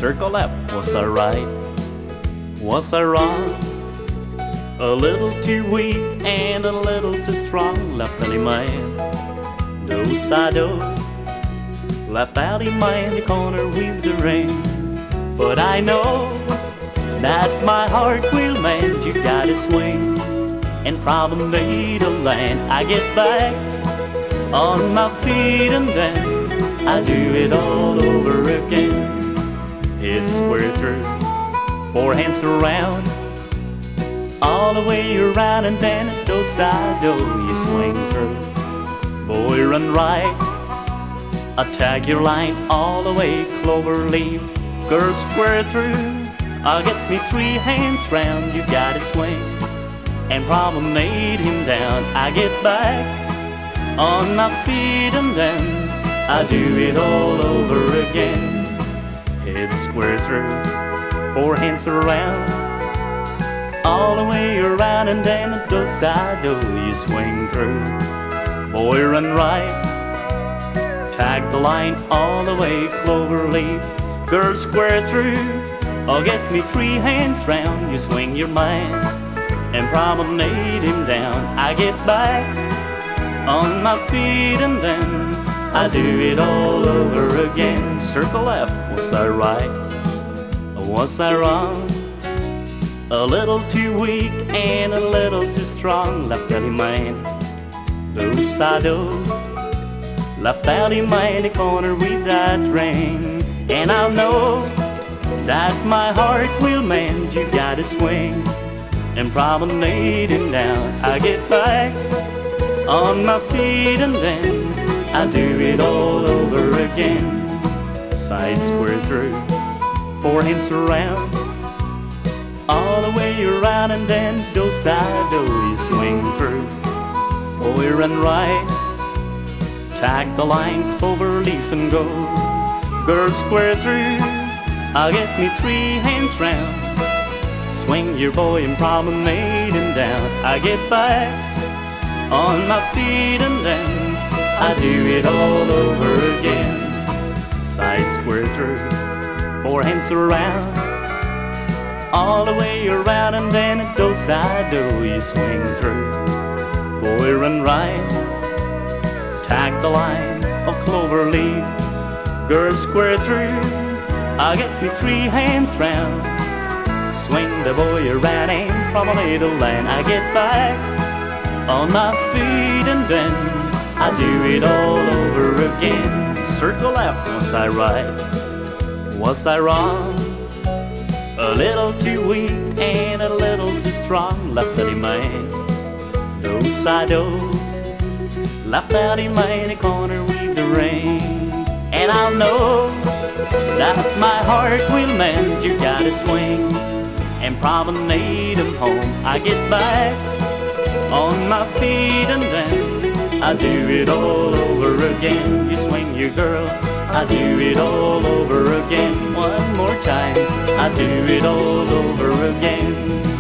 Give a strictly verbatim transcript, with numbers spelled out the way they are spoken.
circle left. Was I right? Was I wrong? A little too weak and a little too strong. Left belly man, do side-o. Left belly man in the corner with the rain. But I know that my heart will mend. You gotta swing and probably the land. I get back on my feet and then I do it all over again. Hit square through, four hands around, all the way around, and then it goes side-o. You swing through, boy run right, attack your line all the way clover leaf. Girl square through, I'll get me three hands round. You gotta swing and promenade him down. I get back on my feet and then I do it all over again. Head square through, four hands around, all the way around, and then it goes side-o. You swing through, boy run right, tag the line all the way clover leaf. Girl square through, I'll get me three hands round. You swing your mind and promenade him down. I get back on my feet and then I do it all over again. Circle left, was I right? Or was I wrong? A little too weak and a little too strong. Left belly man, do side-o. Left belly man in the corner with that ring. And I know that my heart will mend. You gotta swing and promenade him down. I get back on my feet and then I do it all over again. Side square through, four hands around, all the way around, and then go side-o. You swing through, boy run right, tag the line, clover leaf and go. Girl square through, I'll get me three hands round. Swing your boy and promenade him down. I get back on my feet and then I do it all over again. Side square through, four hands around, all the way around, and then it goes side-o. You swing through, boy run right, tag the line of clover leaf. Girl square through, I'll get me three hands round. Swing the boy around and promenade the land. I get back on my feet and then I do it all over again. Circle left, was I right? Was I wrong? A little too weak and a little too strong. Left belly man, do side-o. Left belly man in the corner with the rain. And I'll know that my heart will mend. You gotta swing and promenade him home. I get back on my feet and then I do it all over again. You swing your girl, I do it all over again. One more time, I do it all over again.